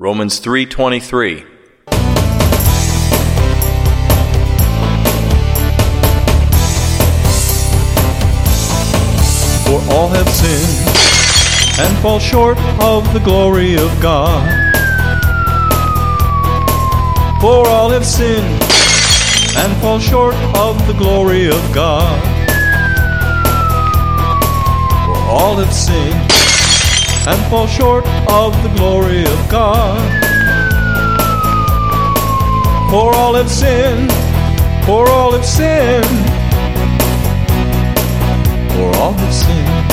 Romans 3:23. For all have sinned and fall short of the glory of God. For all have sinned and fall short of the glory of God. For all have sinned and fall short of the glory of God. For all have sinned, for all have sinned, for all have sinned.